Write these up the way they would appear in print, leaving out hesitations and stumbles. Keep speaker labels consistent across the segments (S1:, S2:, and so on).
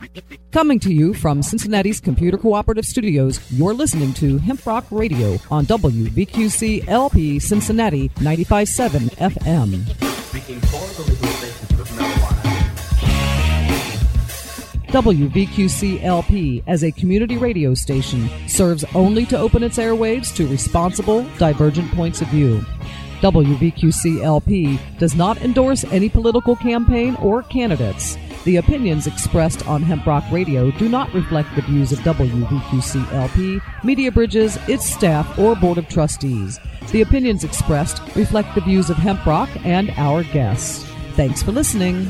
S1: Coming to you from Cincinnati's Computer Cooperative Studios, you're listening to Hemp Rock Radio on WVQC LP Cincinnati 95.7 FM.
S2: Speaking for the legalization of marijuana.
S1: WVQC LP, as a community radio station, serves only to open its airwaves to responsible, divergent points of view. WVQC LP does not endorse any political campaign or candidates. The opinions expressed on Hemp Rock Radio do not reflect the views of WVQC LP, Media Bridges, its staff, or Board of Trustees. The opinions expressed reflect the views of Hemp Rock and our guests. Thanks for listening.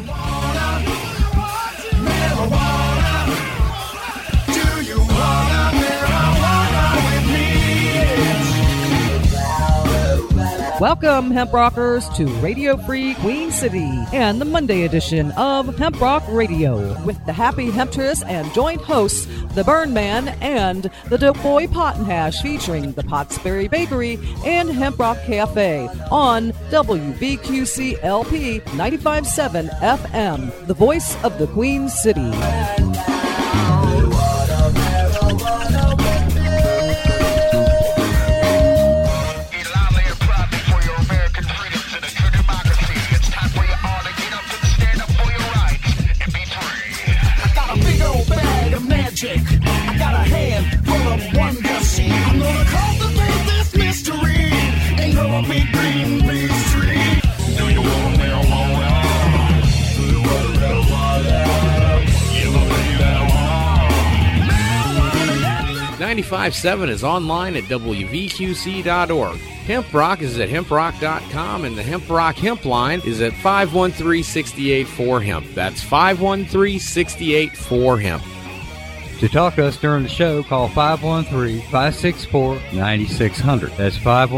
S1: Welcome, Hemp Rockers, to Radio Free Queen City and the Monday edition of Hemp Rock Radio with the Happy Hemptress and joint hosts, the Burn Man and the Dope Boy Pot and Hash, featuring the Pottsberry Bakery and Hemp Rock Cafe on WVQC LP 95.7 FM, the voice of the Queen City.
S3: I got a hand full of wonders. I'm gonna cultivate this mystery. Ain't gonna be green leaf tree. Do you want marijuana? Do you want marijuana? You believe marijuana?
S4: 95.7 is online at WVQC.org. Hemp Rock is at hemprock.com, and the Hemp Rock Hemp line is at 513-68-4-HEMP. That's 513-68-4-HEMP.
S5: To talk to us during the show, call 513-564-9600. That's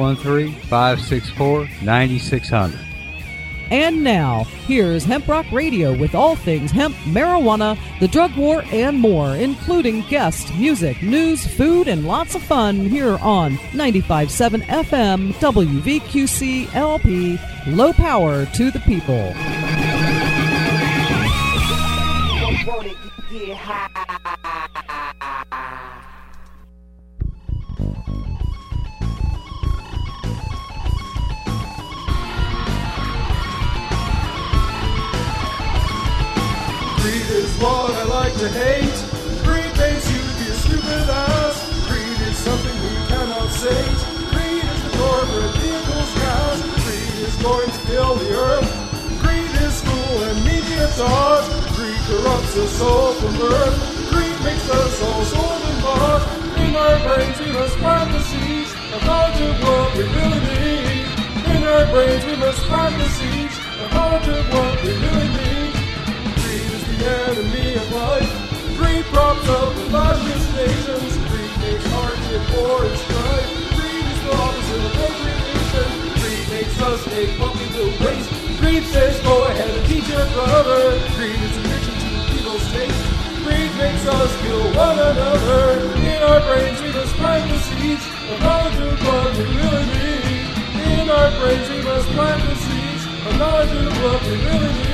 S5: 513-564-9600.
S1: And now, here's Hemp Rock Radio with all things hemp, marijuana, the drug war, and more, including guests, music, news, food, and lots of fun here on 95.7 FM, WVQC LP, low power to the people.
S6: Greed is what I like to hate. Greed makes you be a stupid ass. Greed is something we cannot sate. Greed is the corporate vehicle's gas. Greed is going to kill the earth. Greed is school and media taught. Greed corrupts us all from birth. Greed makes us all sold and bought. In our brains we must plant the seeds of knowledge of what we really need. In our brains we must plant the seeds of knowledge of what we really need. Greed is the enemy of life. Greed props up the largest nations. Greed makes hardship, war, and strife. Greed is the opposite of procreation. Greed makes us take what we will waste. Greed says go ahead and teach your brother. Greed is addiction to the evil state. Greed makes us kill one another. In our brains we must plant the seeds of knowledge of what we really need. In our brains we must plant the seeds of knowledge of what we really need.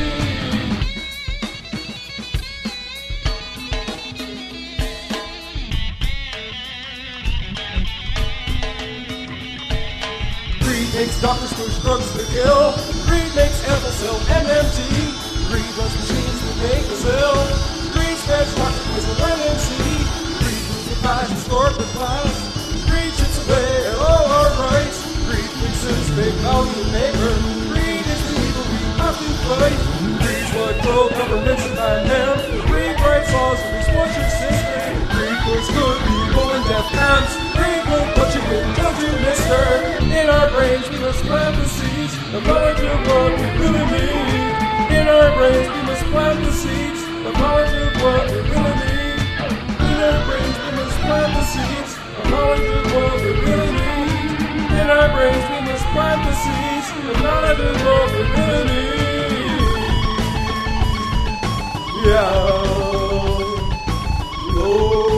S6: Greed makes doctors push drugs to kill. Greed makes Amphicil MMT. Greed runs machines that make us ill. Greed spreads market with NMC. Greed moves the fascist corporate class. Greed chips away at all our rights. Greed fixes fake value of paper. Greed is the evil we have to fight. Greed's what pro-governments demand him. Greed writes laws that exploit your system. Greed puts good people in death camps. Greed will put you in jail, you mister. In our brains we must plant the seeds of knowledge of what we really need. In our brains we must plant the seeds of knowledge of what we really need. In our brains we must plant the seeds of knowledge of what we really need. In our brains we must plant the seeds of knowledge of what we really need. Yeah. Lord.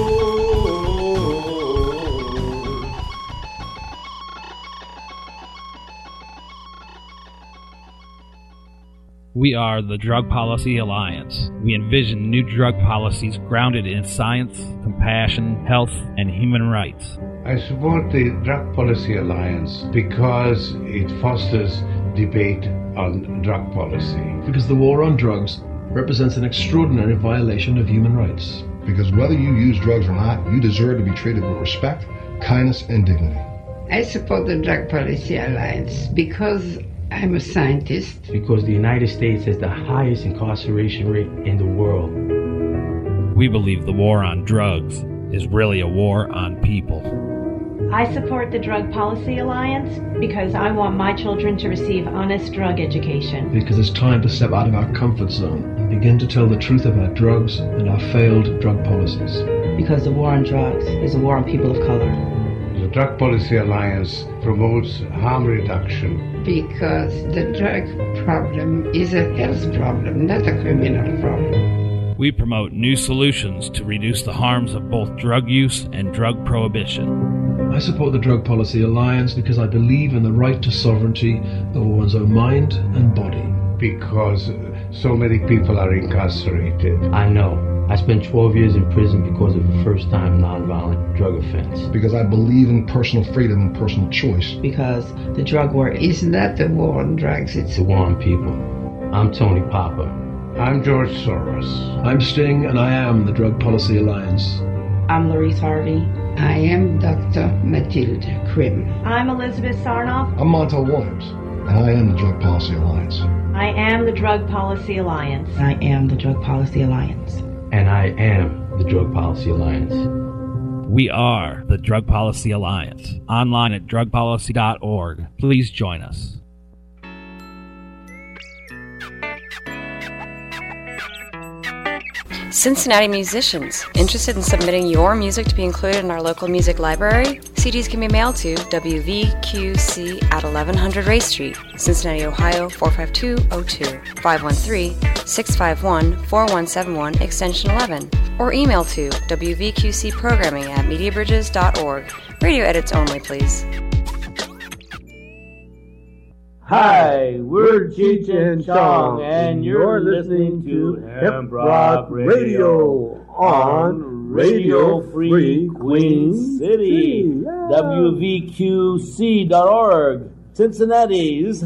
S7: We are the Drug Policy Alliance. We envision new drug policies grounded in science, compassion, health, and human rights.
S8: I support the Drug Policy Alliance because it fosters debate on drug policy.
S9: Because the war on drugs represents an extraordinary violation of human rights.
S10: Because whether you use drugs or not, you deserve to be treated with respect, kindness, and dignity.
S11: I support the Drug Policy Alliance because I'm a scientist.
S2: Because the United States has the highest incarceration rate in the world.
S7: We believe the war on drugs is really a war on people.
S12: I support the Drug Policy Alliance because I want my children to receive honest drug education.
S9: Because it's time to step out of our comfort zone and begin to tell the truth about drugs and our failed drug policies.
S13: Because the war on drugs is a war on people of color.
S8: The Drug Policy Alliance promotes harm reduction.
S11: Because the drug problem is a health problem, not a criminal problem.
S7: We promote new solutions to reduce the harms of both drug use and drug prohibition.
S9: I support the Drug Policy Alliance because I believe in the right to sovereignty over one's own mind and body.
S8: Because so many people are incarcerated.
S2: I know. I spent 12 years in prison because of a first-time nonviolent drug offense.
S10: Because I believe in personal freedom and personal choice.
S13: Because the drug war
S11: is not the war on drugs, it's
S2: the war on people. I'm Tony Popper.
S8: I'm George Soros.
S9: I'm Sting, and I am the Drug Policy Alliance.
S13: I'm Larice Harvey.
S11: I am Dr. Mathilde Krim.
S12: I'm Elizabeth Sarnoff.
S10: I'm Montel Williams, and I am the Drug Policy Alliance.
S12: I am the Drug Policy Alliance.
S13: I am the Drug Policy Alliance.
S2: And I am the Drug Policy Alliance.
S7: We are the Drug Policy Alliance. Online at drugpolicy.org. Please join us.
S14: Cincinnati musicians, interested in submitting your music to be included in our local music library? CDs can be mailed to WVQC at 1100 Ray Street, Cincinnati, Ohio 45202, 513-651-4171, extension 11, or email to wvqcprogramming@mediabridges.org. Radio edits only, please.
S15: Hi, we're Cheech and Chong, and you're listening to Hemp Rock Radio on Radio Free Queen City, WVQC.org, Cincinnati's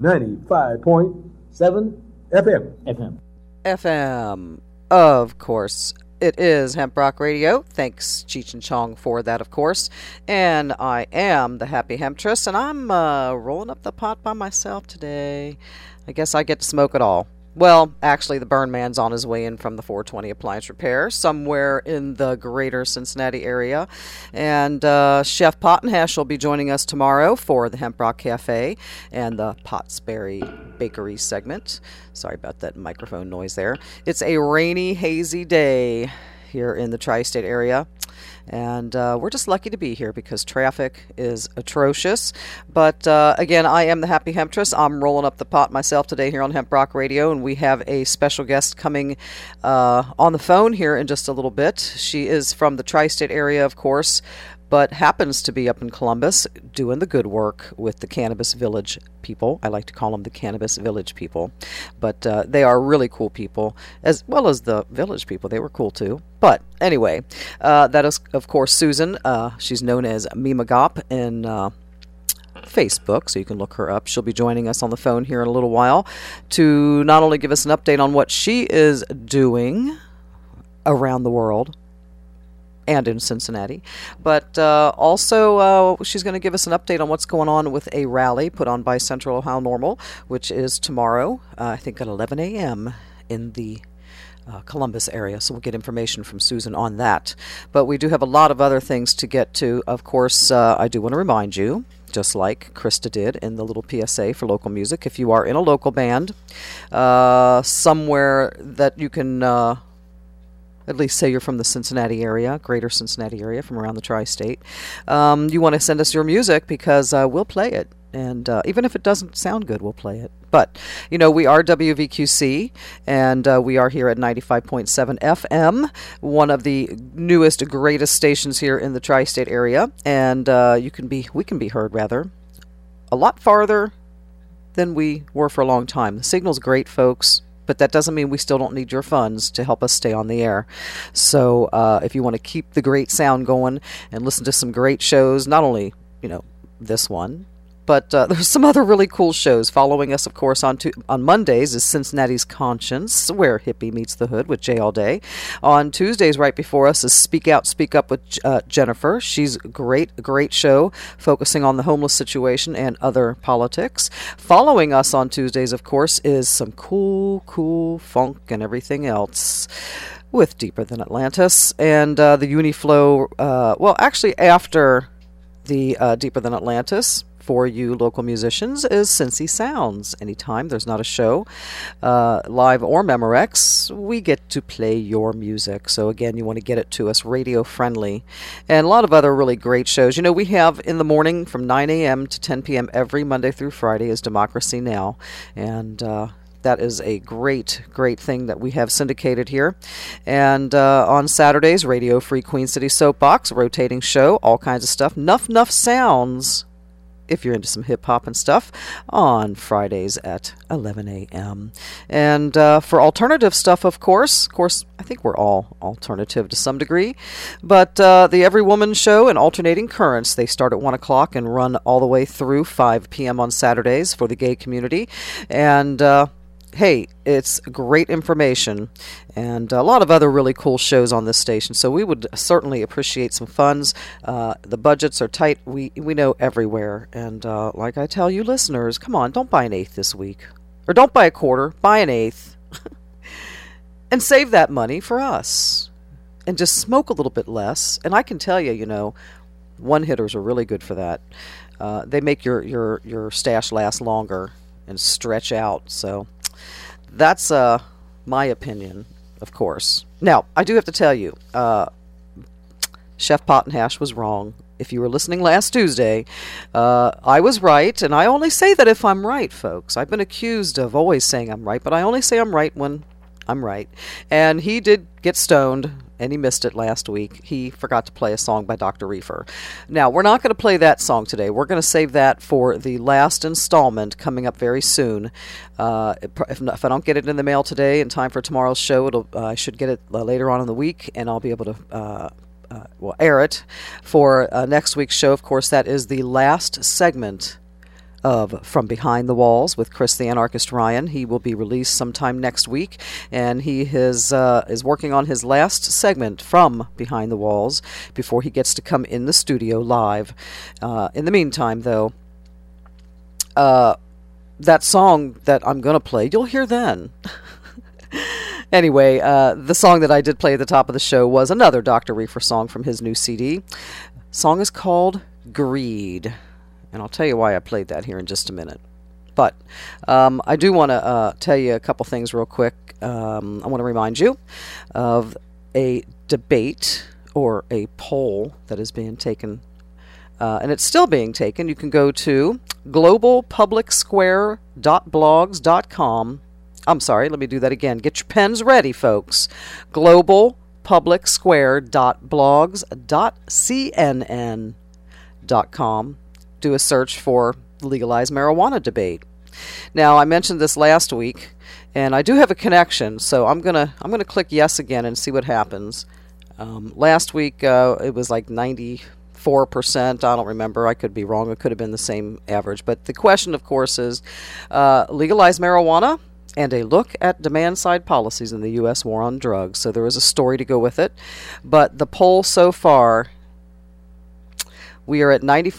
S15: 95.7 FM.
S1: FM, of course. It is Hemp Rock Radio. Thanks, Cheech and Chong, for that, of course. And I am the Happy Hemptress, and I'm rolling up the pot by myself today. I guess I get to smoke it all. Well, actually, the Burn Man's on his way in from the 420 Appliance Repair, somewhere in the greater Cincinnati area. And Chef Pottenhash will be joining us tomorrow for the Hemp Rock Cafe and the Pottsberry Bakery segment. Sorry about that microphone noise there. It's a rainy, hazy day here in the tri-state area. And we're just lucky to be here because traffic is atrocious. But again, I am the Happy Hemptress. I'm rolling up the pot myself today here on Hemp Rock Radio, and we have a special guest coming on the phone here in just a little bit. She is from the tri-state area, of course, but happens to be up in Columbus doing the good work with the Cannabis Village people. I like to call them the Cannabis Village people. But they are really cool people, as well as the Village people. They were cool too. But anyway, that is, of course, Susan. She's known as Mima Gop in Facebook, so you can look her up. She'll be joining us on the phone here in a little while to not only give us an update on what she is doing around the world, and in Cincinnati. But also, she's going to give us an update on what's going on with a rally put on by Central Ohio Normal, which is tomorrow, I think at 11 a.m. in the Columbus area. So we'll get information from Susan on that. But we do have a lot of other things to get to. Of course, I do want to remind you, just like Krista did in the little PSA for local music, if you are in a local band, somewhere that you can at least say you're from the Cincinnati area, greater Cincinnati area, from around the tri-state, you want to send us your music because we'll play it. And even if it doesn't sound good, we'll play it. But, you know, we are WVQC, and we are here at 95.7 FM, one of the newest, greatest stations here in the tri-state area. And we can be heard, rather, a lot farther
S16: than we were for a long time. The signal's great, folks, but that doesn't mean we still don't need your funds to help us stay on the air. So if you want to keep the great sound going and listen to some great shows, not only, this one, but there's some other really cool shows. Following us, of course, on Mondays is Cincinnati's Conscience, where hippie meets the hood with Jay All Day. On Tuesdays, right before us, is Speak Out, Speak Up with Jennifer. She's a great show, focusing on the homeless situation and other politics. Following us on Tuesdays, of course, is some cool funk and everything else with Deeper Than Atlantis. And the Uniflow, after the Deeper Than Atlantis, for you local musicians, is Cincy Sounds. Anytime there's not a show, live or Memorex, we get to play your music. So again, you want to get it to us radio friendly. And a lot of other really great shows. We have in the morning from 9 a.m. to 10 p.m. every Monday through Friday is Democracy Now! And that is a great thing that we have syndicated here. And on Saturdays, Radio Free Queen City Soapbox, rotating show, all kinds of stuff. Nuff Sounds, if you're into some hip-hop and stuff, on Fridays at 11 a.m. And for alternative stuff, of course, I think we're all alternative to some degree, but the Every Woman Show and Alternating Currents, they start at 1 o'clock and run all the way through 5 p.m. on Saturdays for the gay community. And hey, it's great information and a lot of other really cool shows on this station. So we would certainly appreciate some funds. The budgets are tight. We know everywhere. And like I tell you listeners, come on, don't buy an eighth this week. Or don't buy a quarter, buy an eighth. And save that money for us. And just smoke a little bit less. And I can tell you, one-hitters are really good for that. They make your stash last longer and stretch out. So that's my opinion, of course. Now, I do have to tell you, Chef Pottenhash was wrong. If you were listening last Tuesday, I was right, and I only say that if I'm right, folks. I've been accused of always saying I'm right, but I only say I'm right when I'm right. And he did get stoned, and he missed it last week. He forgot to play a song by Dr. Reefer. Now, we're not going to play that song today. We're going to save that for the last installment coming up very soon. If I don't get it in the mail today in time for tomorrow's show, I should get it later on in the week, and I'll be able to air it for next week's show. Of course, that is the last segment of From Behind the Walls with Chris the Anarchist Ryan. He will be released sometime next week, and he is working on his last segment from Behind the Walls before he gets to come in the studio live. In the meantime, though, that song that I'm going to play, you'll hear then. Anyway, the song that I did play at the top of the show was another Dr. Reefer song from his new CD. The song is called Greed. And I'll tell you why I played that here in just a minute. But I do want to tell you a couple things real quick. I want to remind you of a debate or a poll that is being taken, and it's still being taken. You can go to globalpublicsquare.blogs.com. I'm sorry, let me do that again. Get your pens ready, folks. globalpublicsquare.blogs.cnn.com. Do a search for legalized marijuana debate. Now, I mentioned this last week, and I do have a connection, so I'm gonna click yes again and see what happens. Last week it was like 94%. I don't remember. I could be wrong. It could have been the same average. But the question, of course, is legalized marijuana and a look at demand-side policies in the U.S. war on drugs. So there is a story to go with it. But the poll so far, we are at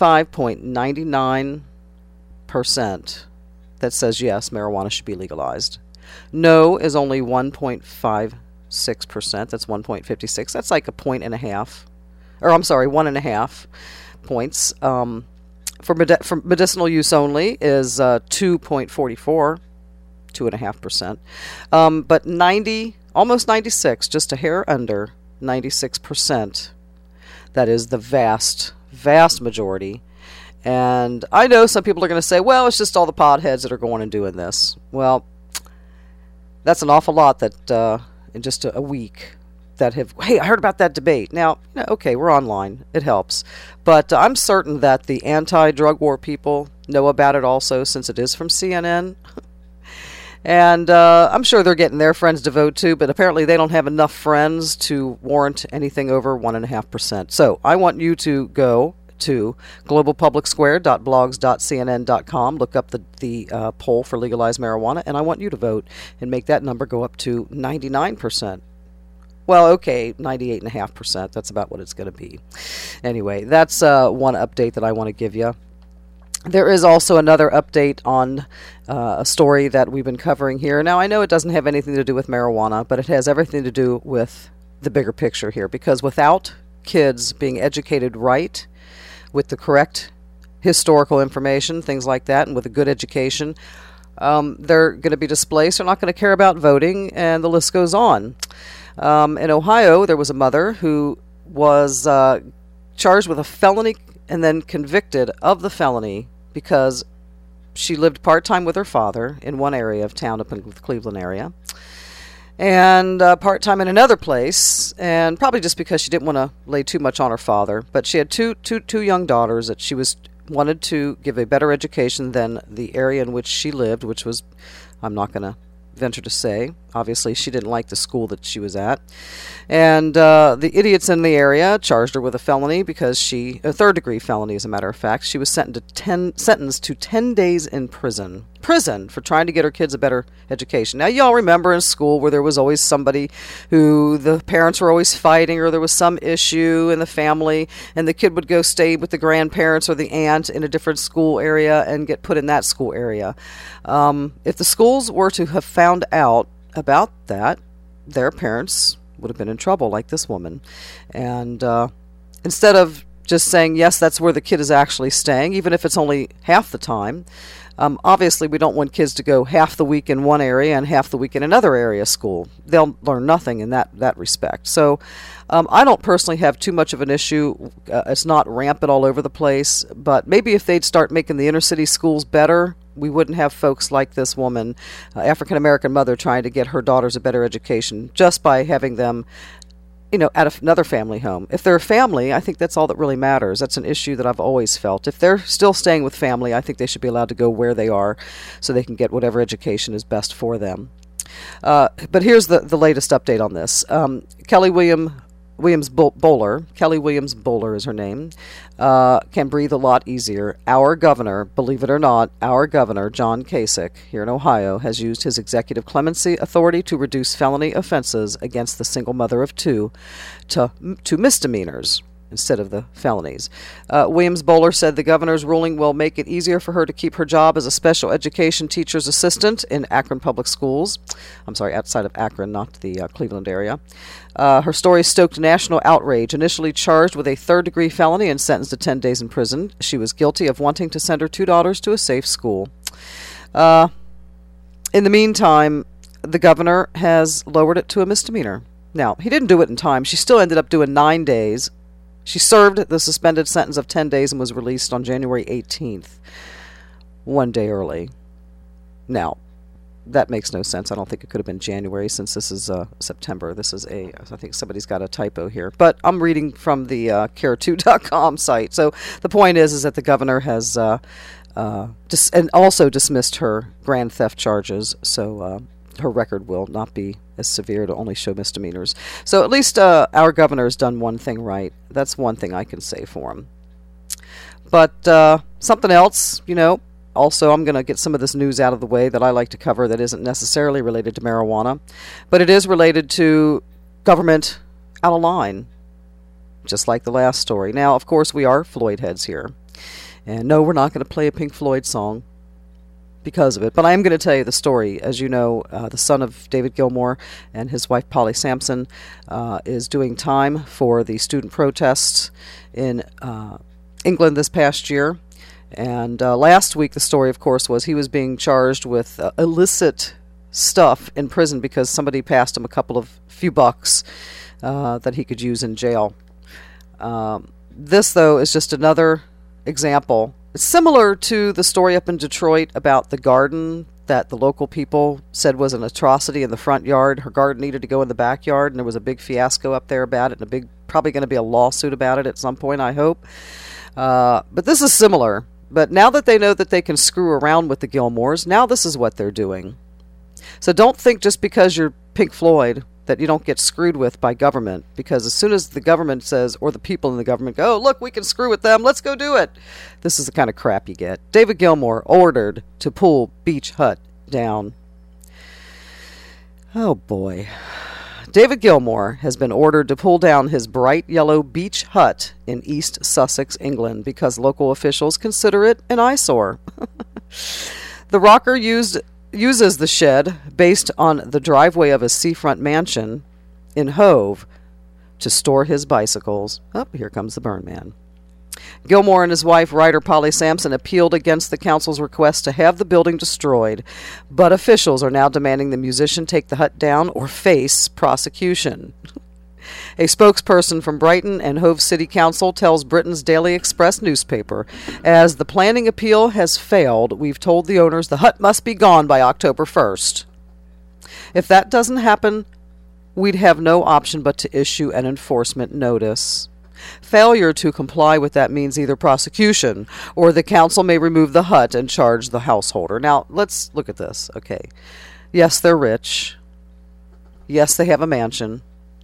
S16: 95.99% that says yes, marijuana should be legalized. No is only 1.56%. That's 1.56. That's like a point and a half. Or I'm sorry, 1.5 points. For medicinal use only is 2.44, 2.5%. But 90, almost 96, just a hair under 96%. That is the vast majority. And I know some people are going to say, well, it's just all the potheads that are going and doing this. Well, that's an awful lot that in just a week that have, hey, I heard about that debate. Now, okay, we're online. It helps. But I'm certain that the anti-drug war people, know about it also, since it is from CNN. And I'm sure they're getting their friends to vote too, but apparently they don't have enough friends to warrant anything over 1.5%. So I want you to go to globalpublicsquare.blogs.cnn.com, look up the poll for legalized marijuana, and I want you to vote and make that number go up to 99%. Well, okay, 98.5%. That's about what it's going to be. Anyway, that's one update that I want to give you. There is also another update on a story that we've been covering here. Now, I know it doesn't have anything to do with marijuana, but it has everything to do with the bigger picture here, because without kids being educated right, with the correct historical information, things like that, and with a good education, they're going to be displaced. They're not going to care about voting, and the list goes on. In Ohio, there was a mother who was charged with a felony and then convicted of the felony because she lived part-time with her father in one area of town up in the Cleveland area, and part-time in another place, and probably just because she didn't want to lay too much on her father. But she had two young daughters that she wanted to give a better education than the area in which she lived, which was, I'm not going to venture to say. Obviously, she didn't like the school that she was at. And the idiots in the area charged her with a felony because a third-degree felony, as a matter of fact. She was sentenced to 10 days in prison for trying to get her kids a better education. Now, y'all remember in school where there was always somebody who the parents were always fighting, or there was some issue in the family, and the kid would go stay with the grandparents or the aunt in a different school area and get put in that school area. If the schools were to have found out about that, their parents would have been in trouble, like this woman. And instead of just saying, yes, that's where the kid is actually staying, even if it's only half the time, obviously we don't want kids to go half the week in one area and half the week in another area of school. They'll learn nothing in that respect. So I don't personally have too much of an issue. It's not rampant all over the place, but maybe if they'd start making the inner city schools better, we wouldn't have folks like this woman, African-American mother, trying to get her daughters a better education just by having them, at another family home. If they're a family, I think that's all that really matters. That's an issue that I've always felt. If they're still staying with family, I think they should be allowed to go where they are so they can get whatever education is best for them. But here's the latest update on this. Kelly Williams Bowler is her name, can breathe a lot easier. Our governor, believe it or not, John Kasich, here in Ohio, has used his executive clemency authority to reduce felony offenses against the single mother of two to misdemeanors instead of the felonies. Williams Bowler said the governor's ruling will make it easier for her to keep her job as a special education teacher's assistant in Akron Public Schools. I'm sorry, outside of Akron, not the Cleveland area. Her story stoked national outrage. Initially charged with a third-degree felony and sentenced to 10 days in prison, she was guilty of wanting to send her two daughters to a safe school. In the meantime, the governor has lowered it to a misdemeanor. Now, he didn't do it in time. She still ended up doing 9 days. She served the suspended sentence of 10 days and was released on January 18th, 1 day early. Now, that makes no sense. I don't think it could have been January since this is September. This is I think somebody's got a typo here. But I'm reading from the care2.com site. So the point is that the governor has and also dismissed her grand theft charges. So her record will not be as severe, to only show misdemeanors. So at least our governor has done one thing right. That's one thing I can say for him. But something else, also I'm going to get some of this news out of the way that I like to cover that isn't necessarily related to marijuana, but it is related to government out of line, just like the last story. Now, of course, we are Floyd heads here. And no, we're not going to play a Pink Floyd song because of it. But I am going to tell you the story. As you know, the son of David Gilmour and his wife Polly Sampson is doing time for the student protests in England this past year. And last week the story, of course, was he was being charged with illicit stuff in prison because somebody passed him a few bucks that he could use in jail. This, though, is just another example. It's similar to the story up in Detroit about the garden that the local people said was an atrocity in the front yard. Her garden needed to go in the backyard, and there was a big fiasco up there about it, and probably going to be a lawsuit about it at some point, I hope. But this is similar. But now that they know that they can screw around with the Gilmores, now this is what they're doing. So don't think just because you're Pink Floyd that you don't get screwed with by government, because as soon as the government says, or the people in the government go, oh, look, we can screw with them, let's go do it. This is the kind of crap you get. David Gilmour ordered to pull Beach Hut down. Oh boy. David Gilmour has been ordered to pull down his bright yellow beach hut in East Sussex, England, because local officials consider it an eyesore. The rocker uses the shed based on the driveway of a seafront mansion in Hove to store his bicycles. Oh, here comes the burn man. Gilmour and his wife, writer Polly Sampson, appealed against the council's request to have the building destroyed, but officials are now demanding the musician take the hut down or face prosecution. A spokesperson from Brighton and Hove City Council tells Britain's Daily Express newspaper, as the planning appeal has failed, we've told the owners the hut must be gone by October 1st. If that doesn't happen, we'd have no option but to issue an enforcement notice. Failure to comply with that means either prosecution or the council may remove the hut and charge the householder. Now, let's look at this. Okay. Yes, they're rich. Yes, they have a mansion.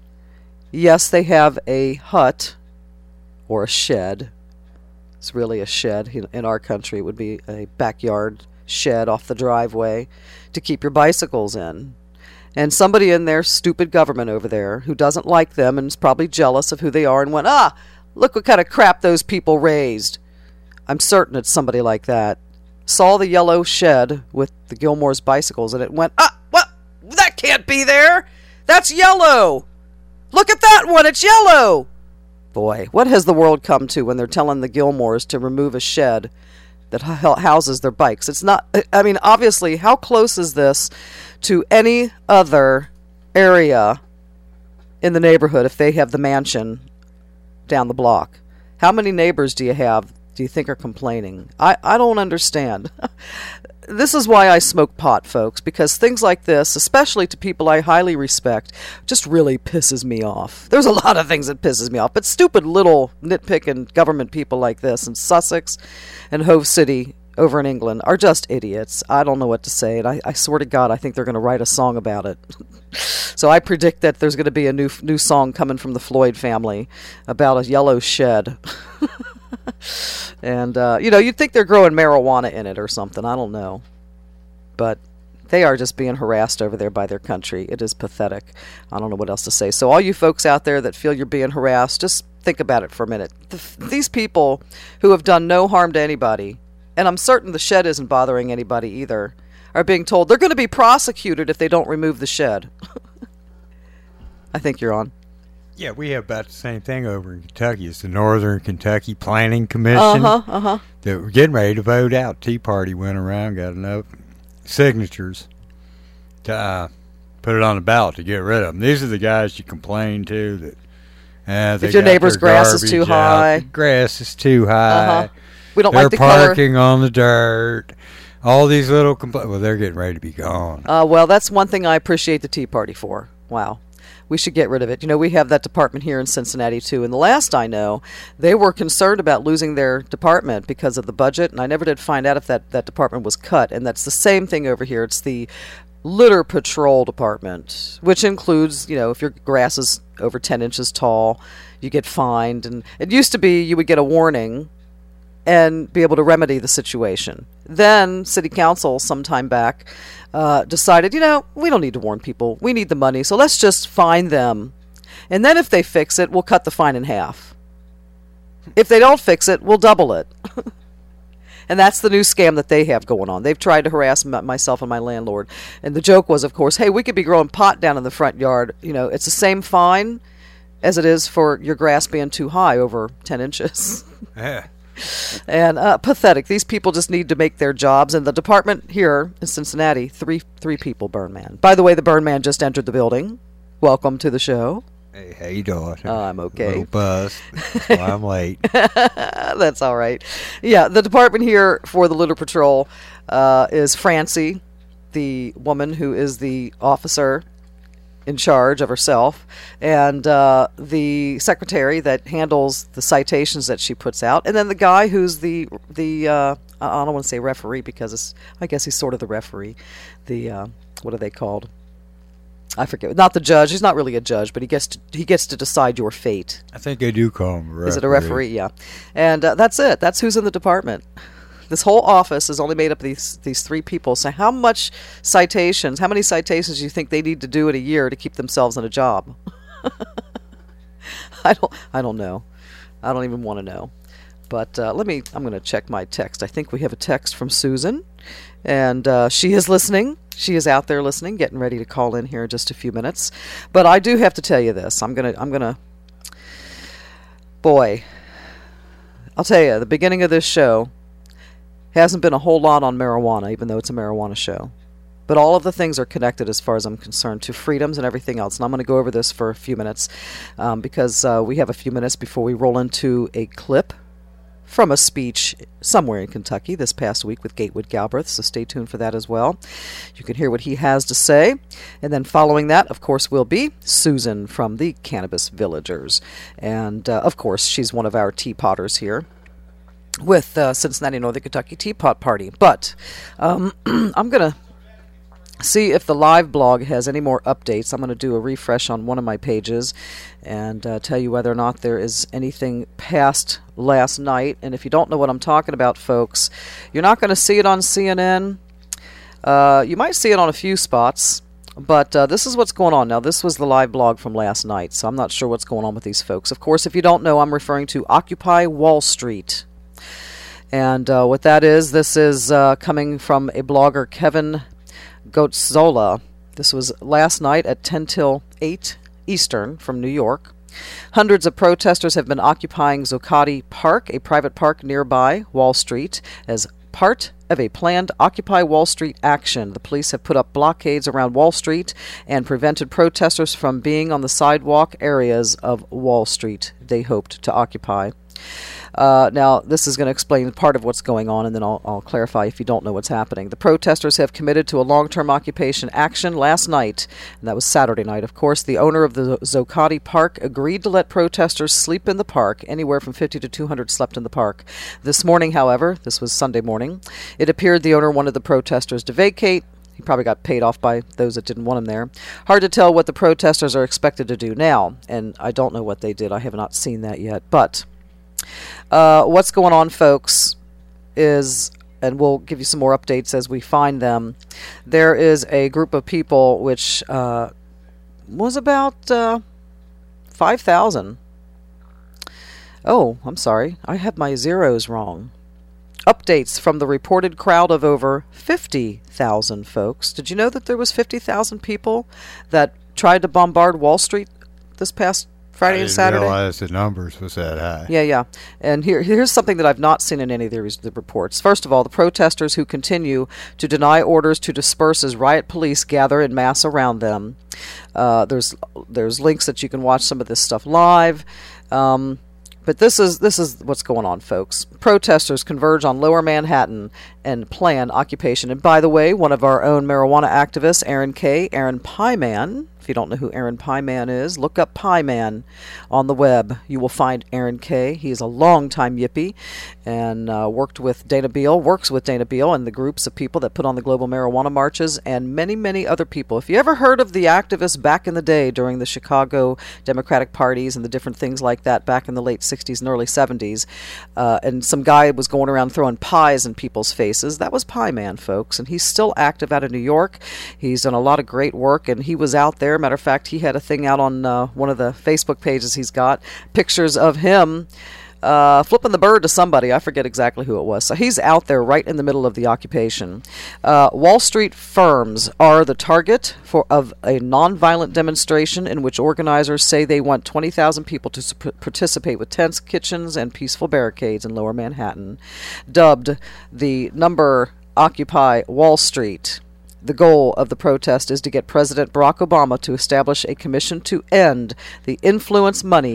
S16: Yes, they have a hut or a shed. It's really a shed. In our country, it would be a backyard shed off the driveway to keep your bicycles in. And somebody in their stupid government over there who doesn't like them and is probably jealous of who they are and went, look what kind of crap those people raised. I'm certain it's somebody like that. Saw the yellow shed with the Gilmore's bicycles and it went, what? That can't be there. That's yellow. Look at that one. It's yellow. Boy, what has the world come to when they're telling the Gilmores to remove a shed that houses their bikes? It's not, I mean, obviously, how close is this to any other area in the neighborhood if they have the mansion down the block? How many neighbors do you have, do you think, are complaining? I don't understand. This is why I smoke pot, folks, because things like this, especially to people I highly respect, just really pisses me off. There's a lot of things that pisses me off, but stupid little nitpicking government people like this in Sussex and Hove City over in England are just idiots. I don't know what to say, and I swear to God, I think they're going to write a song about it. So I predict that there's going to be a new song coming from the Floyd family about a yellow shed. And, you'd think they're growing marijuana in it or something. I don't know. But they are just being harassed over there by their country. It is pathetic. I don't know what else to say. So all you folks out there that feel you're being harassed, just think about it for a minute. These people who have done no harm to anybody, and I'm certain the shed isn't bothering anybody either, are being told they're going to be prosecuted if they don't remove the shed. I think you're on.
S17: Yeah, we have about the same thing over in Kentucky. It's the Northern Kentucky Planning Commission. That were getting ready to vote out. Tea Party went around, got enough signatures to put it on the ballot to get rid of them. These are the guys you complain to that they
S16: if your neighbor's grass is too high.
S17: Grass is too high.
S16: We don't
S17: They're
S16: like the
S17: parking on the dirt. All these little well, they're getting ready to be gone.
S16: Well, that's one thing I appreciate the Tea Party for. Wow. We should get rid of it. We have that department here in Cincinnati, too. And the last I know, they were concerned about losing their department because of the budget. And I never did find out if that department was cut. And that's the same thing over here. It's the litter patrol department, which includes, if your grass is over 10 inches tall, you get fined. And it used to be you would get a warning and be able to remedy the situation. Then City Council, some time back, decided, we don't need to warn people. We need the money, so let's just fine them. And then if they fix it, we'll cut the fine in half. If they don't fix it, we'll double it. And that's the new scam that they have going on. They've tried to harass myself and my landlord. And the joke was, of course, hey, we could be growing pot down in the front yard. It's the same fine as it is for your grass being too high, over 10 inches.
S17: Yeah.
S16: And pathetic. These people just need to make their jobs. And the department here in Cincinnati, three people, Burn Man. By the way, the Burn Man just entered the building. Welcome to the show.
S17: Hey, how you doing?
S16: I'm okay.
S17: A little buzzed. That's why I'm late.
S16: That's all right. Yeah, the department here for the Litter Patrol is Francie, the woman who is the officer. in charge of herself, and the secretary that handles the citations that she puts out, and then the guy who's the I don't want to say referee because I guess he's sort of the referee. The what are they called? I forget. Not the judge. He's not really a judge, but he gets to decide your fate.
S17: I think they do call him a referee.
S16: Is it a referee? Yeah. And that's it. That's who's in the department. This whole office is only made up of these three people. So how many citations do you think they need to do in a year to keep themselves in a job? I don't know. I don't even want to know. But I'm going to check my text. I think we have a text from Susan, and she is listening. She is out there listening, getting ready to call in here in just a few minutes. But I do have to tell you this. Boy, I'll tell you, the beginning of this show hasn't been a whole lot on marijuana, even though it's a marijuana show. But all of the things are connected, as far as I'm concerned, to freedoms and everything else. And I'm going to go over this for a few minutes because we have a few minutes before we roll into a clip from a speech somewhere in Kentucky this past week with Gatewood Galbraith, so stay tuned for that as well. You can hear what he has to say. And then following that, of course, will be Susan from the Cannabis Villagers. And, of course, she's one of our teapotters here with Cincinnati Northern Kentucky Teapot Party. But I'm going to see if the live blog has any more updates. I'm going to do a refresh on one of my pages and tell you whether or not there is anything past last night. And if you don't know what I'm talking about, folks, you're not going to see it on CNN. You might see it on a few spots, but this is what's going on. Now, this was the live blog from last night, so I'm not sure what's going on with these folks. Of course, if you don't know, I'm referring to Occupy Wall Street. And what that is, this is coming from a blogger, Kevin Gotzola. This was last night at 10 till 8 Eastern from New York. Hundreds of protesters have been occupying Zuccotti Park, a private park nearby Wall Street, as part of a planned Occupy Wall Street action. The police have put up blockades around Wall Street and prevented protesters from being on the sidewalk areas of Wall Street they hoped to occupy. Now, this is going to explain part of what's going on, and then I'll clarify if you don't know what's happening. The protesters have committed to a long-term occupation action last night, and that was Saturday night, of course. The owner of the Zuccotti Park agreed to let protesters sleep in the park. Anywhere from 50 to 200 slept in the park. This morning, however, this was Sunday morning, it appeared the owner wanted the protesters to vacate. He probably got paid off by those that didn't want him there. Hard to tell what the protesters are expected to do now, and I don't know what they did. I have not seen that yet, but what's going on, folks, is, and we'll give you some more updates as we find them, there is a group of people which was about 5,000. Oh, I'm sorry. I have my zeros wrong. Updates from the reported crowd of over 50,000 folks. Did you know that there was 50,000 people that tried to bombard Wall Street this past Friday and Saturday?
S17: I didn't realize the numbers was that high.
S16: Yeah. And here's something that I've not seen in any of the reports. First of all, the protesters who continue to deny orders to disperse as riot police gather in mass around them. There's links that you can watch some of this stuff live. But this is what's going on, folks. Protesters converge on Lower Manhattan and plan occupation. And by the way, one of our own marijuana activists, Aaron Pieman. If you don't know who Aaron Pieman is, look up Pieman on the web. You will find Aaron K. He is a longtime yippie and works with Dana Beal and the groups of people that put on the global marijuana marches and many, many other people. If you ever heard of the activists back in the day during the Chicago Democratic parties and the different things like that back in the late 60s and early 70s, and some guy was going around throwing pies in people's faces, that was Pieman, folks. And he's still active out of New York. He's done a lot of great work, and he was out there. Matter of fact, he had a thing out on one of the Facebook pages he's got, pictures of him flipping the bird to somebody. I forget exactly who it was. So he's out there right in the middle of the occupation. Wall Street firms are the target of a nonviolent demonstration in which organizers say they want 20,000 people to participate with tents, kitchens, and peaceful barricades in Lower Manhattan. Dubbed the number Occupy Wall Street. The goal of the protest is to get President Barack Obama to establish a commission to end the influence money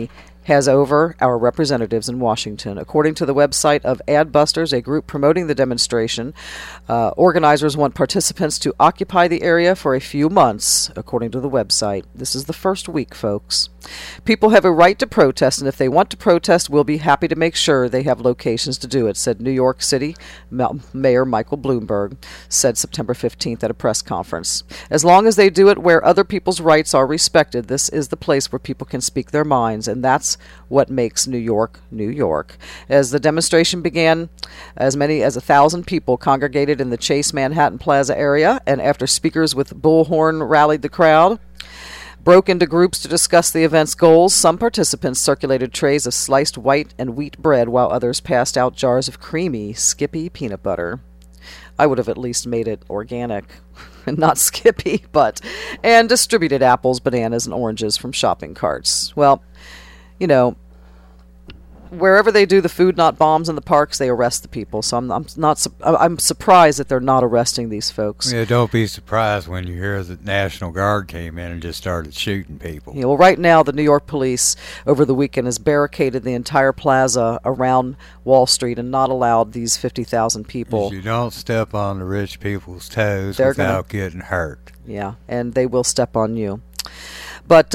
S16: has over our representatives in Washington. According to the website of Adbusters, a group promoting the demonstration, organizers want participants to occupy the area for a few months, according to the website. This is the first week, folks. People have a right to protest, and if they want to protest, we'll be happy to make sure they have locations to do it, said New York City Mayor Michael Bloomberg, said September 15th at a press conference. As long as they do it where other people's rights are respected, this is the place where people can speak their minds, and that's what makes New York, New York. As the demonstration began, as many as 1,000 people congregated in the Chase Manhattan Plaza area, and after speakers with bullhorn rallied the crowd, broke into groups to discuss the event's goals. Some participants circulated trays of sliced white and wheat bread, while others passed out jars of creamy Skippy peanut butter. I would have at least made it organic and not Skippy, and distributed apples, bananas, and oranges from shopping carts. Well, you know, wherever they do the food not bombs in the parks, they arrest the people. So I'm surprised that they're not arresting these folks.
S17: Yeah, don't be surprised when you hear that National Guard came in and just started shooting people.
S16: Yeah, well, right now the New York police over the weekend has barricaded the entire plaza around Wall Street and not allowed these 50,000 people.
S17: You don't step on the rich people's toes without getting hurt.
S16: Yeah, and they will step on you. But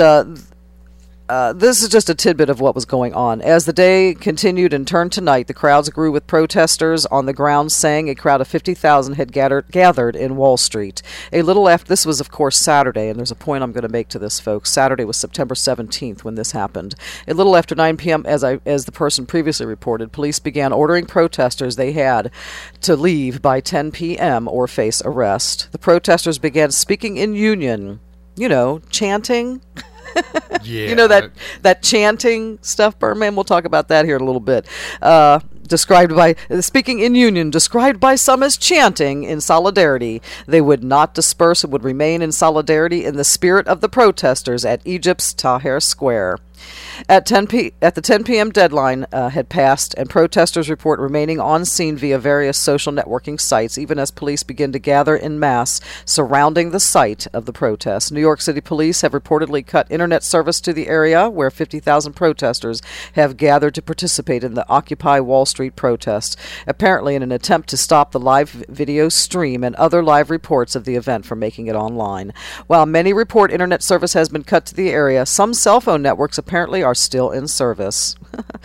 S16: this is just a tidbit of what was going on. As the day continued and turned to night, the crowds grew with protesters on the grounds saying a crowd of 50,000 had gathered in Wall Street. A little after, this was of course Saturday, and there's a point I'm going to make to this, folks. Saturday was September 17th when this happened. A little after 9 p.m., as the person previously reported, police began ordering protesters they had to leave by 10 p.m. or face arrest. The protesters began speaking in union, chanting.
S17: Yeah.
S16: You know that chanting stuff, Birdman? We'll talk about that here in a little bit. Speaking in union, described by some as chanting in solidarity. They would not disperse and would remain in solidarity in the spirit of the protesters at Egypt's Tahrir Square. At the 10 p.m. deadline had passed, and protesters report remaining on scene via various social networking sites, even as police begin to gather in mass surrounding the site of the protest. New York City police have reportedly cut internet service to the area where 50,000 protesters have gathered to participate in the Occupy Wall Street protest, apparently in an attempt to stop the live video stream and other live reports of the event from making it online. While many report internet service has been cut to the area, some cell phone networks apparently are still in service.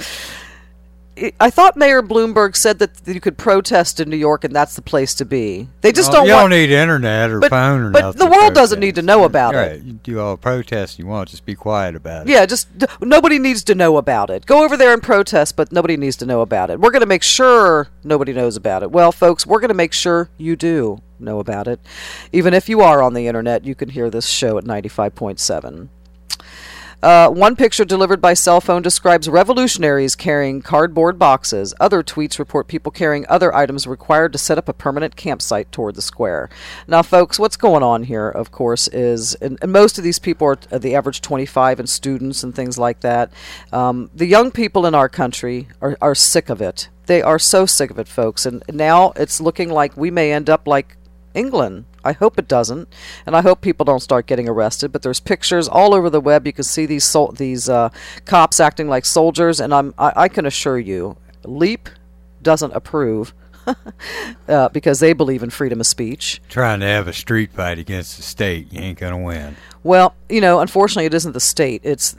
S16: I thought Mayor Bloomberg said that you could protest in New York and that's the place to be. They just don't
S17: need internet or phone or nothing.
S16: But the world doesn't need to know about it.
S17: You do all the protest you want, just be quiet about it.
S16: Yeah, nobody needs to know about it. Go over there and protest, but nobody needs to know about it. We're going to make sure nobody knows about it. Well, folks, we're going to make sure you do know about it. Even if you are on the internet, you can hear this show at 95.7. One picture delivered by cell phone describes revolutionaries carrying cardboard boxes. Other tweets report people carrying other items required to set up a permanent campsite toward the square. Now, folks, what's going on here, of course, is, and most of these people are the average 25 and students and things like that. The young people in our country are sick of it. They are so sick of it, folks. And now it's looking like we may end up like England. I hope it doesn't, and I hope people don't start getting arrested. But there's pictures all over the web. You can see these cops acting like soldiers, and I can assure you, LEAP doesn't approve because they believe in freedom of speech.
S17: Trying to have a street fight against the state, you ain't gonna win.
S16: Well, unfortunately, it isn't the state. It's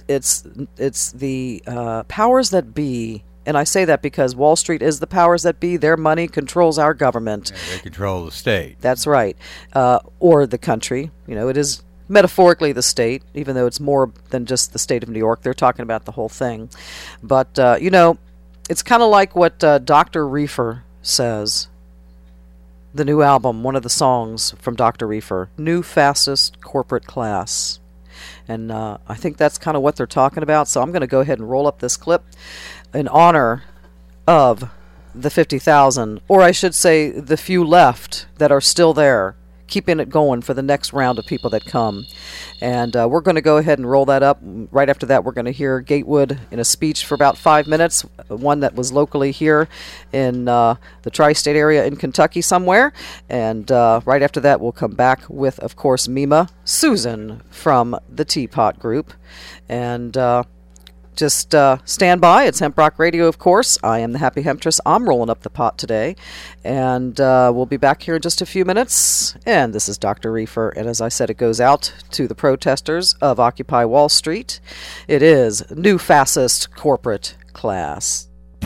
S16: the powers that be. And I say that because Wall Street is the powers that be. Their money controls our government.
S17: Yeah, they control the state.
S16: That's right. Or the country. It is metaphorically the state, even though it's more than just the state of New York. They're talking about the whole thing. But, it's kind of like what Dr. Reefer says. The new album, one of the songs from Dr. Reefer, New Fastest Corporate Class. And I think that's kind of what they're talking about. So I'm going to go ahead and roll up this clip in honor of the 50,000, or I should say the few left that are still there, keeping it going for the next round of people that come. And we're going to go ahead and roll that up. Right after that, we're going to hear Gatewood in a speech for about 5 minutes, one that was locally here in the tri-state area in Kentucky somewhere. And right after that, we'll come back with, of course, Mima Susan from the Teapot Group. And just stand by. It's Hemp Rock Radio, of course. I am the Happy Hemptress. I'm rolling up the pot today. And we'll be back here in just a few minutes. And this is Dr. Reefer. And as I said, it goes out to the protesters of Occupy Wall Street. It is new fascist corporate class.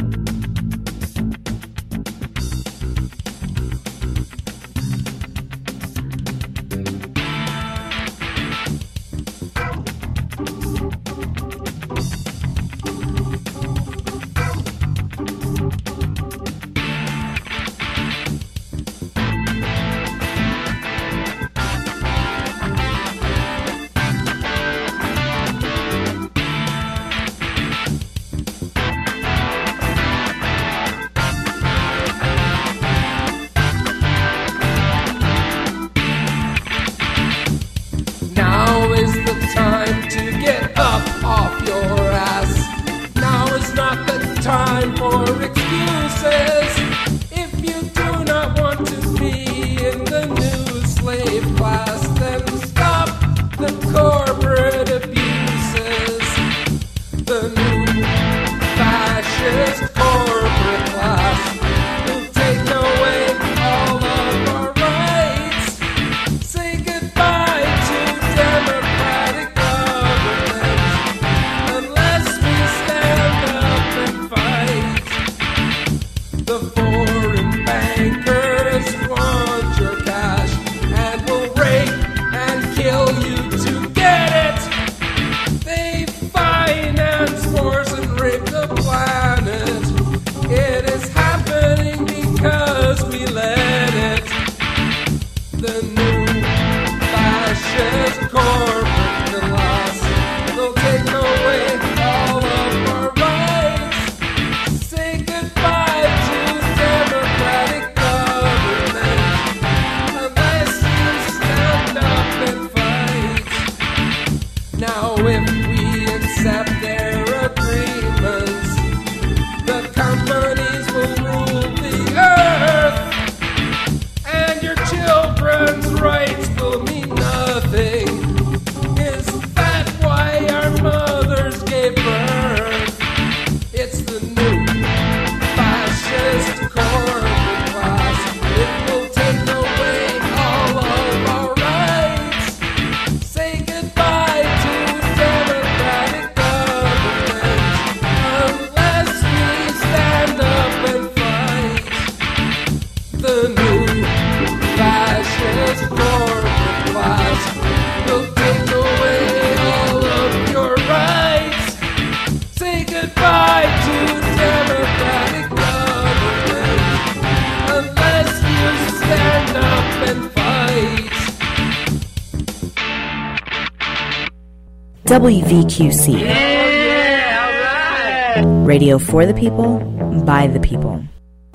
S18: WVQC. Radio for the people, by the people.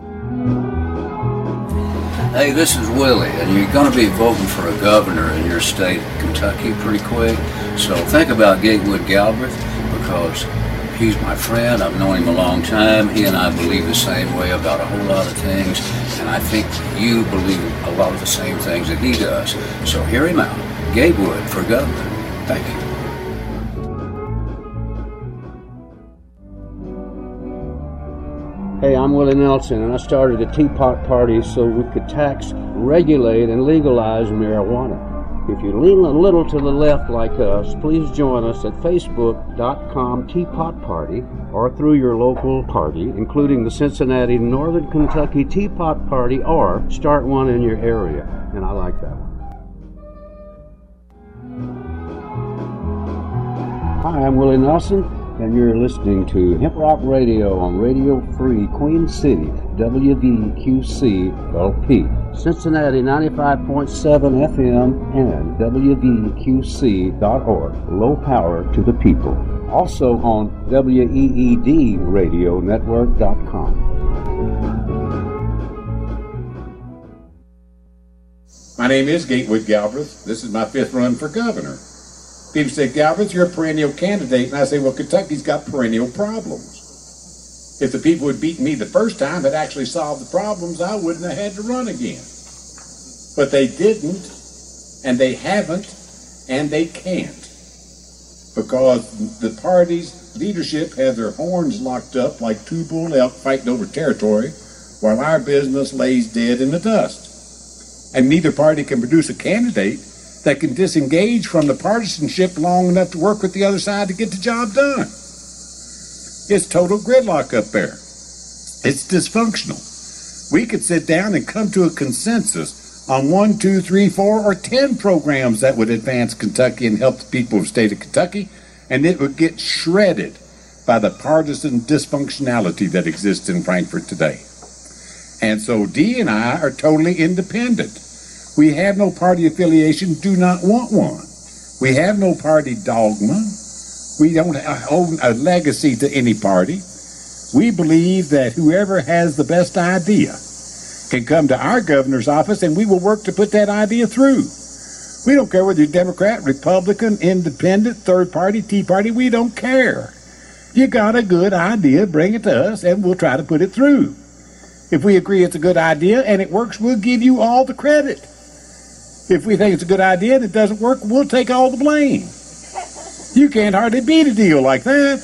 S19: Hey, this is Willie, and you're going to be voting for a governor in your state, Kentucky, pretty quick. So think about Gatewood Galbraith, because he's my friend. I've known him a long time. He and I believe the same way about a whole lot of things, and I think you believe a lot of the same things that he does. So hear him out. Gatewood for governor. Thank you.
S20: Hey, I'm Willie Nelson, and I started the Teapot Party so we could tax, regulate, and legalize marijuana. If you lean a little to the left like us, please join us at facebook.com Teapot Party or through your local party, including the Cincinnati Northern Kentucky Teapot Party, or start one in your area. And I like that one. Hi, I'm Willie Nelson, and you're listening to Hemp Rock Radio on Radio Free Queen City, WVQC LP, Cincinnati 95.7 FM, and WVQC.org, low power to the people. Also on WEEDRadionetwork.com.
S21: My name is Gatewood Galbraith. This is my 5th run for governor. People say, Galbraith, you're a perennial candidate. And I say, well, Kentucky's got perennial problems. If the people who had beaten me the first time had actually solved the problems, I wouldn't have had to run again. But they didn't, and they haven't, and they can't. Because the parties leadership have their horns locked up like two bull elk fighting over territory, while our business lays dead in the dust. And neither party can produce a candidate that can disengage from the partisanship long enough to work with the other side to get the job done. It's total gridlock up there. It's dysfunctional. We could sit down and come to a consensus on 1, 2, 3, 4, or 10 programs that would advance Kentucky and help the people of the state of Kentucky, and it would get shredded by the partisan dysfunctionality that exists in Frankfort today. And so Dee and I are totally independent. We have no party affiliation, do not want one. We have no party dogma. We don't own a legacy to any party. We believe that whoever has the best idea can come to our governor's office, and we will work to put that idea through. We don't care whether you're Democrat, Republican, Independent, Third Party, Tea Party. We don't care. You got a good idea, bring it to us, and we'll try to put it through. If we agree it's a good idea and it works, we'll give you all the credit. If we think it's a good idea and it doesn't work, we'll take all the blame. You can't hardly beat a deal like that.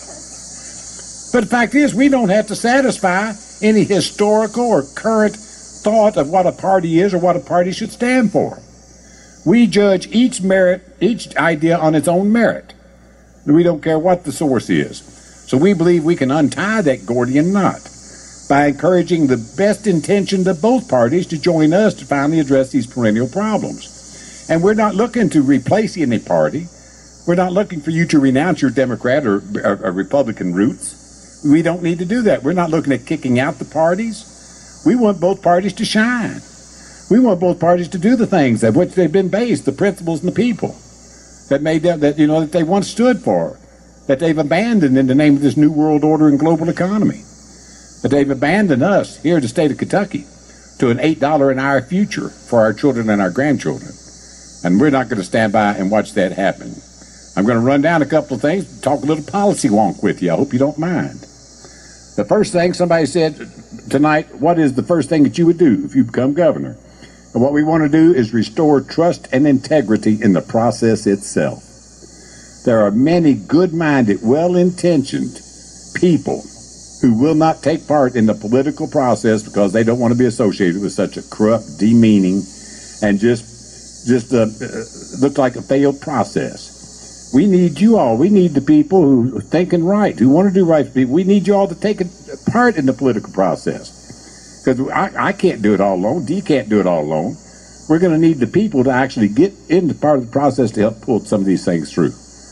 S21: But the fact is, we don't have to satisfy any historical or current thought of what a party is or what a party should stand for. We judge each idea on its own merit. We don't care what the source is. So we believe we can untie that Gordian knot by encouraging the best intention of both parties to join us to finally address these perennial problems. And we're not looking to replace any party. We're not looking for you to renounce your Democrat or Republican roots. We don't need to do that. We're not looking at kicking out the parties. We want both parties to shine. We want both parties to do the things that which they've been based, the principles and the people that made them, that they once stood for, that they've abandoned in the name of this new world order and global economy. But they've abandoned us here in the state of Kentucky to an $8 an hour future for our children and our grandchildren. And we're not going to stand by and watch that happen. I'm going to run down a couple of things, talk a little policy wonk with you. I hope you don't mind. The first thing somebody said tonight, what is the first thing that you would do if you become governor? And what we want to do is restore trust and integrity in the process itself. There are many good-minded, well-intentioned people who will not take part in the political process because they don't want to be associated with such a corrupt, demeaning, and just look like a failed process. We need you all. We need the people who are thinking right, who want to do right for people. We need you all to take part in the political process. Because I can't do it all alone. Dee can't do it all alone. We're going to need the people to actually get into part of the process to help pull some of these things through.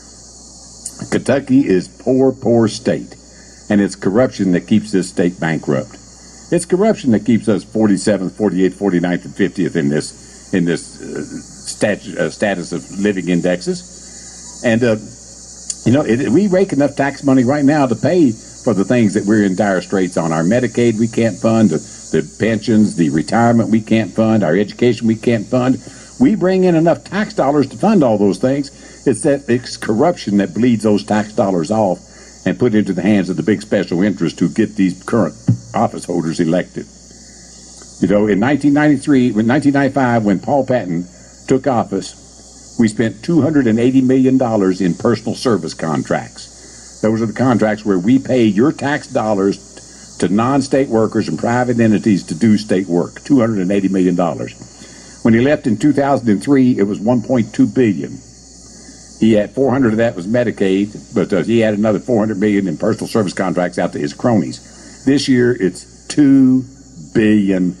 S21: Kentucky is poor state. And it's corruption that keeps this state bankrupt. It's corruption that keeps us 47th, 48th, 49th, and 50th in this status of living indexes. And, we rake enough tax money right now to pay for the things that we're in dire straits on. Our Medicaid we can't fund, the pensions, the retirement we can't fund, our education we can't fund. We bring in enough tax dollars to fund all those things. It's corruption that bleeds those tax dollars off and put into the hands of the big special interests who get these current office holders elected. In 1995, when Paul Patton took office, we spent $280 million in personal service contracts. Those are the contracts where we pay your tax dollars to non-state workers and private entities to do state work, $280 million. When he left in 2003, it was $1.2 billion. He had 400 of that was Medicaid, but he had another 400 million in personal service contracts out to his cronies. This year, it's $2 billion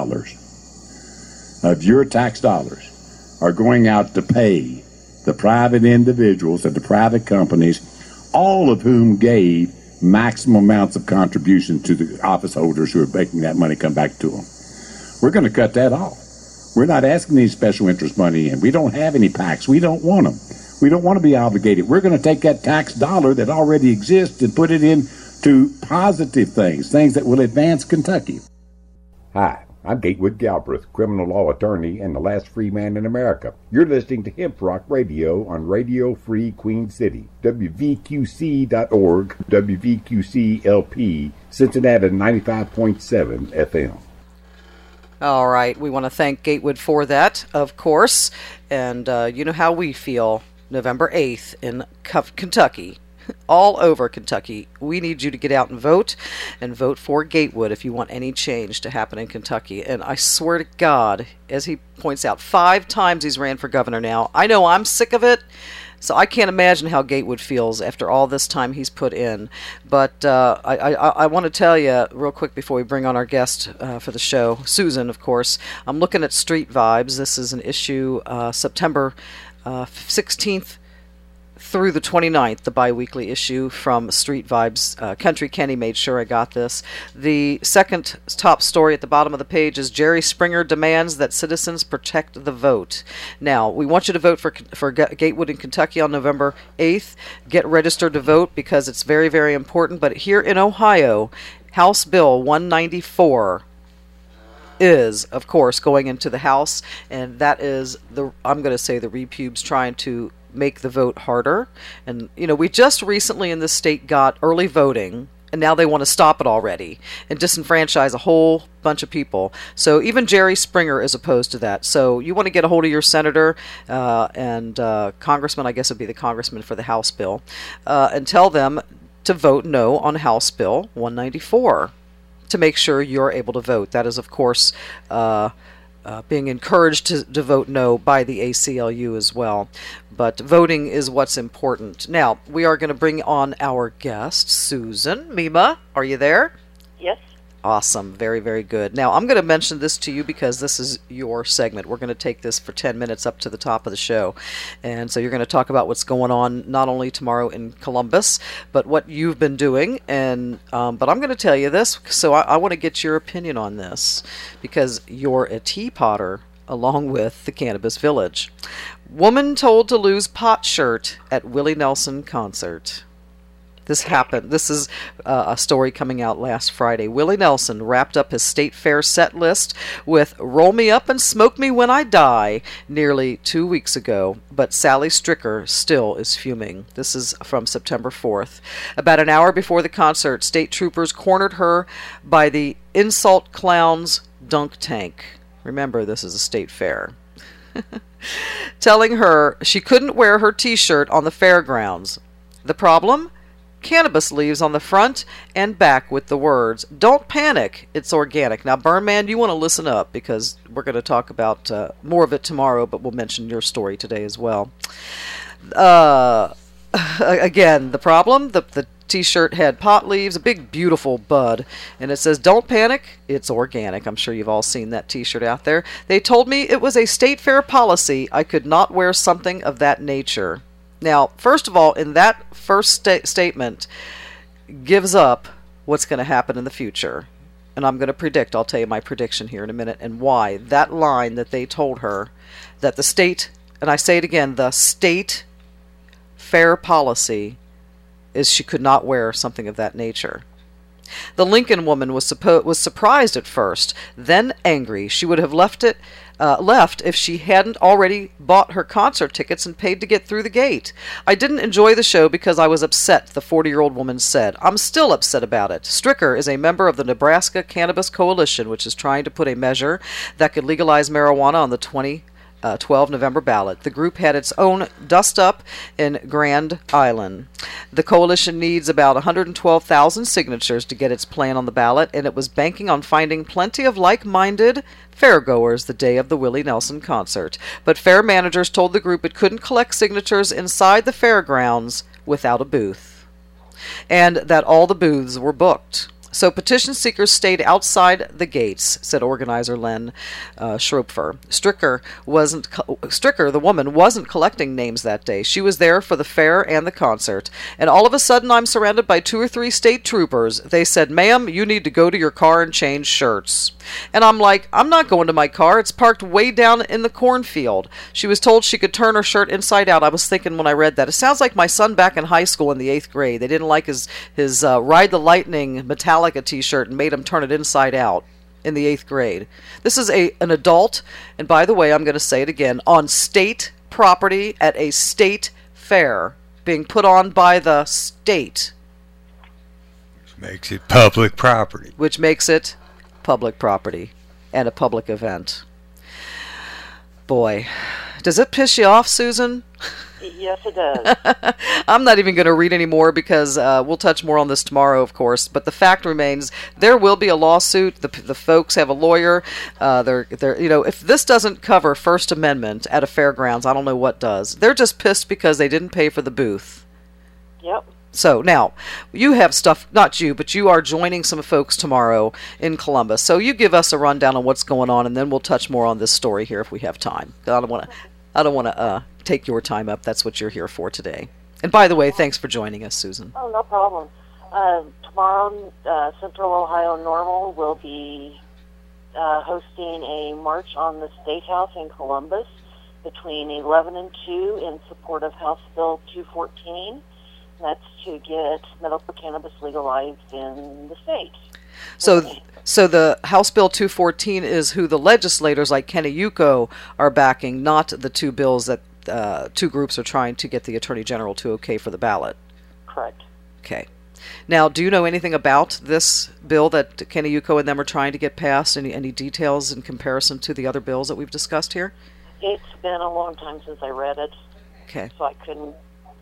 S21: of your tax dollars are going out to pay the private individuals and the private companies, all of whom gave maximum amounts of contribution to the office holders who are making that money come back to them. We're going to cut that off. We're not asking any special interest money in. We don't have any PACs. We don't want them. We don't want to be obligated. We're going to take that tax dollar that already exists and put it into positive things that will advance Kentucky.
S3: Hi, I'm Gatewood Galbraith, criminal law attorney and the last free man in America. You're listening to Hemp Rock Radio on Radio Free Queen City, WVQC.org, WVQC-LP, Cincinnati 95.7 FM.
S16: All right, we want to thank Gatewood for that, of course. And you know how we feel. November 8th in Kentucky. all over Kentucky. We need you to get out and vote for Gatewood if you want any change to happen in Kentucky. And I swear to God, as he points out, 5 times he's ran for governor now. I know I'm sick of it, so I can't imagine how Gatewood feels after all this time he's put in. But I want to tell you real quick before we bring on our guest for the show, Susan, of course. I'm looking at Street Vibes. This is an issue September 16th through the 29th, the bi-weekly issue from Street Vibes. Country Kenny made sure I got this. The second top story at the bottom of the page is Jerry Springer demands that citizens protect the vote. Now, we want you to vote for Gatewood in Kentucky on November 8th. Get registered to vote because it's very, very important. But here in Ohio, House Bill 194 is, of course, going into the House, and that is I'm going to say the repubes trying to make the vote harder. And we just recently in this state got early voting, and now they want to stop it already and disenfranchise a whole bunch of people. So even Jerry Springer is opposed to that. So you want to get a hold of your senator and congressman, I guess would be the congressman for the House bill, and tell them to vote no on House Bill 194 to make sure you're able to vote. That is, of course, being encouraged to vote no by the ACLU as well. But voting is what's important. Now, we are going to bring on our guest, Susan. Mima, are you there?
S4: Yes.
S16: Awesome. Very, very good. Now, I'm going to mention this to you because this is your segment. We're going to take this for 10 minutes up to the top of the show. And so you're going to talk about what's going on not only tomorrow in Columbus, but what you've been doing. And but I'm going to tell you this, so I want to get your opinion on this because you're a teapotter along with the Cannabis Village. Woman told to lose pot shirt at Willie Nelson concert. This happened. This is a story coming out last Friday. Willie Nelson wrapped up his state fair set list with Roll Me Up and Smoke Me When I Die nearly 2 weeks ago, but Sally Stricker still is fuming. This is from September 4th. About an hour before the concert, state troopers cornered her by the Insult Clown's dunk tank. Remember, this is a state fair. Telling her she couldn't wear her t-shirt on the fairgrounds. The problem? Cannabis leaves on the front and back with the words, "Don't panic, it's organic." Now, Burnman, you want to listen up because we're going to talk about more of it tomorrow, but we'll mention your story today as well. Again, the problem, the t-shirt had pot leaves, a big beautiful bud, and it says, "Don't panic, it's organic." I'm sure you've all seen that t-shirt out there. They told me it was a state fair policy I could not wear something of that nature. Now, first of all, in that first statement gives up what's going to happen in the future. And I'm going to predict, I'll tell you my prediction here in a minute, and why that line that they told her, that the state, and I say it again, the state fair policy is she could not wear something of that nature. The Lincoln woman was surprised at first, then angry. She would have left if she hadn't already bought her concert tickets and paid to get through the gate. "I didn't enjoy the show because I was upset," the 40-year-old woman said. "I'm still upset about it." Stricker is a member of the Nebraska Cannabis Coalition, which is trying to put a measure that could legalize marijuana on the 2012 November ballot. The group had its own dust-up in Grand Island. The coalition needs about 112,000 signatures to get its plan on the ballot, and it was banking on finding plenty of like-minded fairgoers the day of the Willie Nelson concert. But fair managers told the group it couldn't collect signatures inside the fairgrounds without a booth, and that all the booths were booked. So petition seekers stayed outside the gates, said organizer Len Schroepfer. Stricker, the woman, wasn't collecting names that day. She was there for the fair and the concert. And all of a sudden, I'm surrounded by 2 or 3 state troopers. They said, "Ma'am, you need to go to your car and change shirts." And I'm like, I'm not going to my car. It's parked way down in the cornfield. She was told she could turn her shirt inside out. I was thinking when I read that, it sounds like my son back in high school in the 8th grade. They didn't like his Ride the Lightning Metallica t-shirt and made him turn it inside out in the 8th grade. This is an adult, and by the way, I'm going to say it again, on state property at a state fair being put on by the state.
S17: Which makes it public property.
S16: Which makes it public property and a public event. Boy, does it piss you off, Susan?
S4: Yes, it does.
S16: I'm not even going to read any more because we'll touch more on this tomorrow, of course. But the fact remains, there will be a lawsuit. The folks have a lawyer. They're if this doesn't cover First Amendment at a fairgrounds, I don't know what does. They're just pissed because they didn't pay for the booth.
S4: Yep.
S16: So now, you have stuff, not you, but you are joining some folks tomorrow in Columbus. So you give us a rundown on what's going on, and then we'll touch more on this story here if we have time. I don't want to take your time up. That's what you're here for today. And by the way, thanks for joining us, Susan.
S4: Oh, no problem. Tomorrow, Central Ohio Normal will be hosting a march on the State House in Columbus between 11 and 2 in support of House Bill 214. That's to get medical cannabis legalized in the state.
S16: So the House Bill 214 is who the legislators like Kenny Yuko are backing, not the two bills that two groups are trying to get the Attorney General to okay for the ballot.
S4: Correct.
S16: Okay. Now, do you know anything about this bill that Kenny Yuko and them are trying to get passed? Any details in comparison to the other bills that we've discussed here?
S4: It's been a long time since I read it.
S16: Okay.
S4: So I couldn't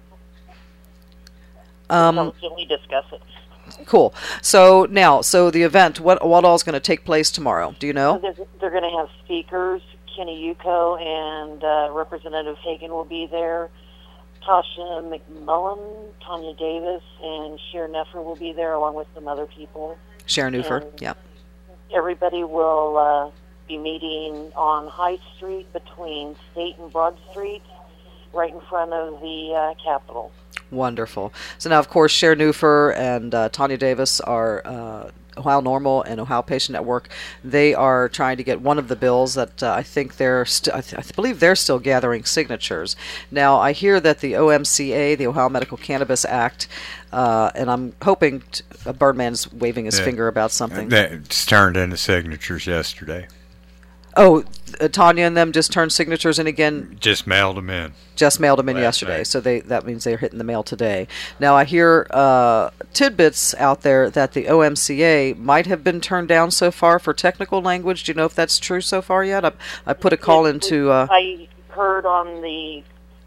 S4: intelligently discuss it.
S16: Cool. So now, the event, what all is going to take place tomorrow? Do you know?
S4: They're going to have speakers. Kenny Yuko and Representative Hagan will be there. Tasha McMullen, Tanya Davis, and Cher Neffer will be there, along with some other people.
S16: Cher Neffer, yeah.
S4: Everybody will be meeting on High Street between State and Broad Street, right in front of the Capitol.
S16: Wonderful. So now, of course, Cher Neffer and Tanya Davis are Ohio Normal and Ohio Patient Network. They are trying to get one of the bills that I think I believe they're still gathering signatures. Now, I hear that the OMCA, the Ohio Medical Cannabis Act, and I'm hoping Birdman's waving his finger about something.
S17: It's turned into signatures yesterday.
S16: Oh, Tanya and them just turned signatures in again?
S17: Just mailed them in.
S16: Just mailed them in yesterday, so that means they're hitting the mail today. Now, I hear tidbits out there that the OMCA might have been turned down so far for technical language. Do you know if that's true so far yet? I put a call into...
S4: I heard it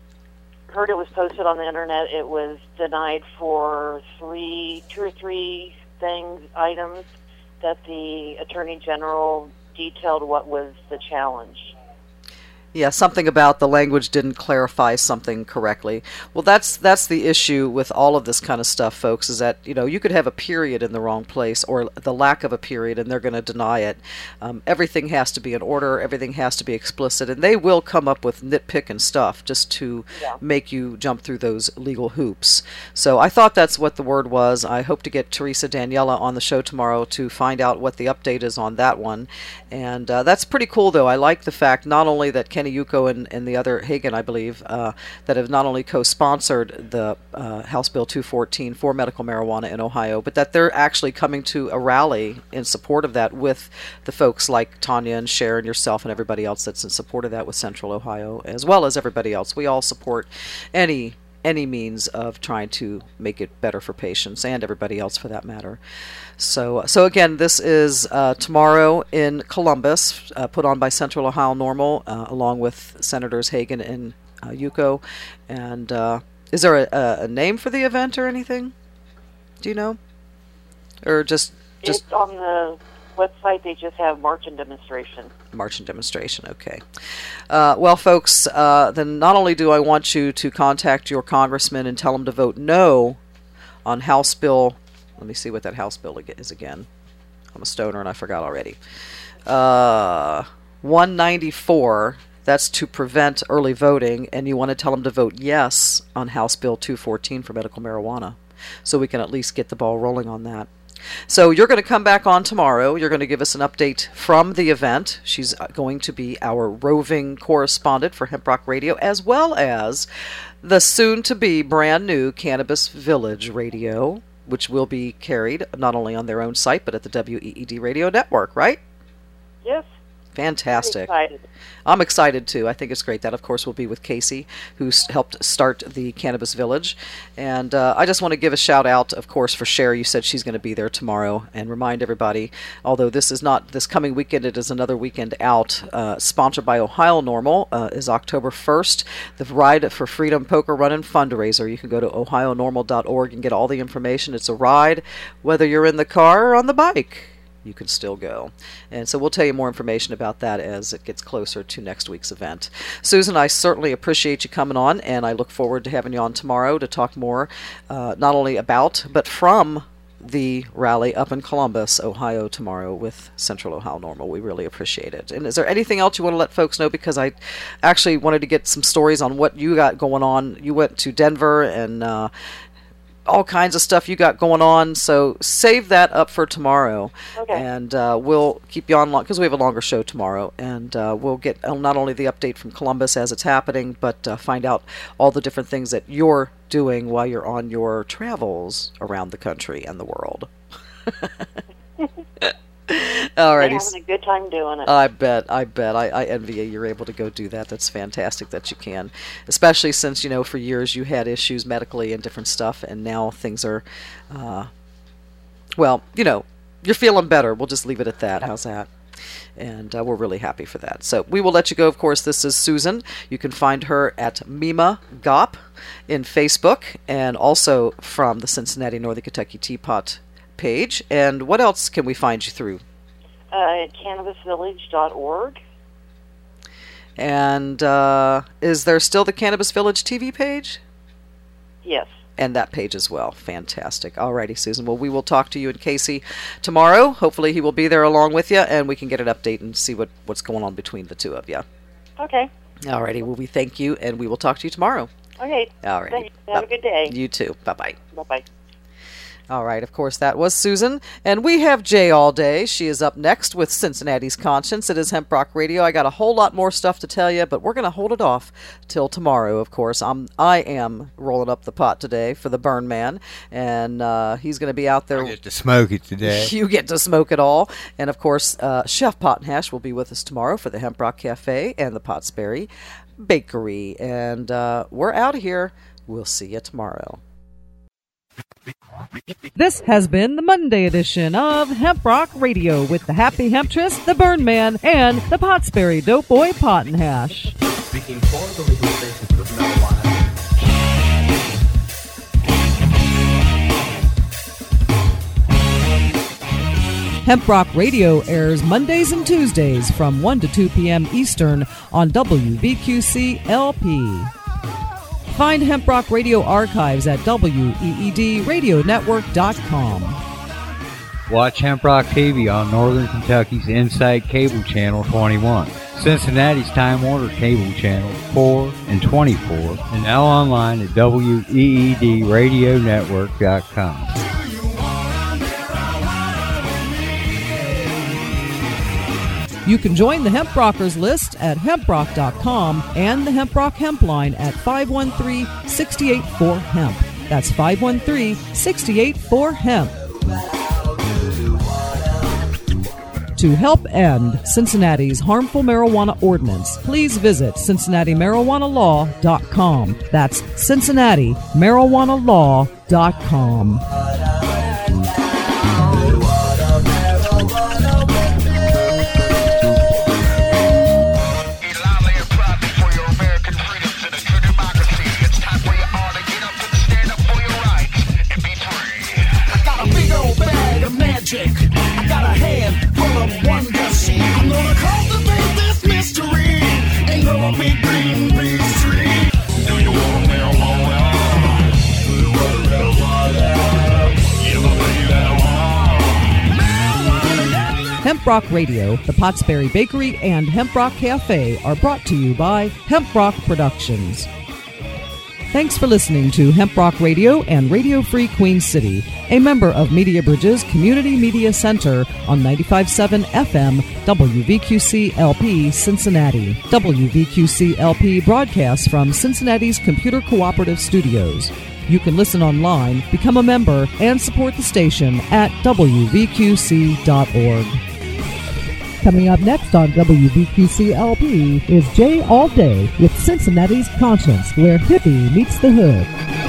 S4: was posted on the internet. It was denied for two or three items that the Attorney General detailed what was the challenge.
S16: Yeah, something about the language didn't clarify something correctly. Well, that's the issue with all of this kind of stuff, folks, is that, you could have a period in the wrong place or the lack of a period, and they're going to deny it. Everything has to be in order. Everything has to be explicit, and they will come up with nitpicking stuff just to make you jump through those legal hoops. So I thought that's what the word was. I hope to get Teresa Daniela on the show tomorrow to find out what the update is on that one. And that's pretty cool, though. I like the fact not only that Kenny Yuko and the other Hagan, I believe, that have not only co-sponsored the House Bill 214 for medical marijuana in Ohio, but that they're actually coming to a rally in support of that with the folks like Tanya and Cher and yourself and everybody else that's in support of that with Central Ohio, as well as everybody else. We all support any means of trying to make it better for patients and everybody else for that matter. So again, this is tomorrow in Columbus, put on by Central Ohio Normal, along with Senators Hagan and Yuko. And is there a name for the event or anything? Do you know? Or just
S4: It's on the website. They just have march and demonstration.
S16: March and demonstration, okay. Well, folks, then not only do I want you to contact your congressman and tell him to vote no on House Bill, let me see what that House Bill is again. I'm a stoner and I forgot already. 194, that's to prevent early voting, and you want to tell him to vote yes on House Bill 214 for medical marijuana, so we can at least get the ball rolling on that. So you're going to come back on tomorrow. You're going to give us an update from the event. She's going to be our roving correspondent for Hemp Rock Radio, as well as the soon-to-be brand-new Cannabis Village Radio, which will be carried not only on their own site, but at the WEED Radio Network, right?
S4: Yes.
S16: Fantastic.
S4: I'm excited.
S16: I'm excited too. I think it's great. That, of course, will be with Casey, who helped start the Cannabis Village. And I just want to give a shout out, of course, for Cher. You said she's going to be there tomorrow. And remind everybody, although this is not this coming weekend, it is another weekend out, sponsored by Ohio Normal, is October 1st. The Ride for Freedom Poker Run and Fundraiser. You can go to ohionormal.org and get all the information. It's a ride, whether you're in the car or on the bike. You can still go. And so we'll tell you more information about that as it gets closer to next week's event. Susan, I certainly appreciate you coming on, and I look forward to having you on tomorrow to talk more, not only about, but from the rally up in Columbus, Ohio tomorrow with Central Ohio Normal. We really appreciate it. And is there anything else you want to let folks know? Because I actually wanted to get some stories on what you got going on. You went to Denver and all kinds of stuff you got going on, so save that up for tomorrow.
S4: Okay.
S16: And we'll keep you on long because we have a longer show tomorrow, and we'll get not only the update from Columbus as it's happening, but find out all the different things that you're doing while you're on your travels around the country and the world. Alrighty.
S4: I'm having a good time doing it.
S16: I bet. I envy you. You're able to go do that. That's fantastic that you can. Especially since, for years you had issues medically and different stuff, and now things are, you're feeling better. We'll just leave it at that. How's that? And we're really happy for that. So we will let you go. Of course, this is Susan. You can find her at Mima Gop in Facebook, and also from the Cincinnati Northern Kentucky Teapot page. And what else can we find you through?
S4: CannabisVillage.org.
S16: And is there still the Cannabis Village TV page?
S4: Yes.
S16: And that page as well. Fantastic. Alrighty, Susan. Well, we will talk to you and Casey tomorrow. Hopefully he will be there along with you, and we can get an update and see what's going on between the two of you.
S4: Okay.
S16: Alrighty. Well, we thank you, and we will talk to you tomorrow.
S4: Okay.
S16: Alrighty.
S4: Thanks. Have a good day.
S16: You too. Bye-bye.
S4: Bye-bye.
S16: All right, of course, that was Susan. And we have Jay all day. She is up next with Cincinnati's Conscience. It is Hemp Rock Radio. I got a whole lot more stuff to tell you, but we're going to hold it off till tomorrow, of course. I am rolling up the pot today for the Burn Man, and he's going to be out there.
S17: I get to smoke it today.
S16: You get to smoke it all. And, of course, Chef Pot and Hash will be with us tomorrow for the Hemp Rock Cafe and the Pottsberry Bakery. And we're out of here. We'll see you tomorrow.
S1: This has been the Monday edition of Hemp Rock Radio with the Happy Hemptress, the Burn Man, and the Pottsberry Dope Boy Pot and Hash.
S2: Speaking for the legalization of marijuana.
S1: Hemp Rock Radio airs Mondays and Tuesdays from 1 to 2 p.m. Eastern on WVQC-LP. Find Hemp Rock Radio archives at weedradionetwork.com.
S17: Watch Hemp Rock TV on Northern Kentucky's Insight Cable Channel 21, Cincinnati's Time Warner Cable Channel 4 and 24, and now online at weedradionetwork.com.
S1: You can join the Hemp Rockers list at hemprock.com and the Hemp Rock Hempline at 513-684-HEMP. That's 513-684-HEMP. To help end Cincinnati's harmful marijuana ordinance, please visit CincinnatiMarijuanaLaw.com. That's CincinnatiMarijuanaLaw.com.
S6: I got a hand full of wonder seed. I'm gonna cultivate this mystery and grow a big green peace tree. Do you want marijuana? Do you want marijuana? You believe that one?
S1: Hemp Rock Radio, the Pottsberry Bakery, and Hemp Rock Cafe are brought to you by Hemp Rock Productions. Thanks for listening to Hemp Rock Radio and Radio Free Queen City, a member of Media Bridge's Community Media Center on 95.7 FM WVQC-LP Cincinnati. WVQC-LP broadcasts from Cincinnati's Computer Cooperative Studios. You can listen online, become a member, and support the station at WVQC.org. Coming up next on WVQC-LP is Jay All Day with Cincinnati's Conscience, where hippie meets the hood.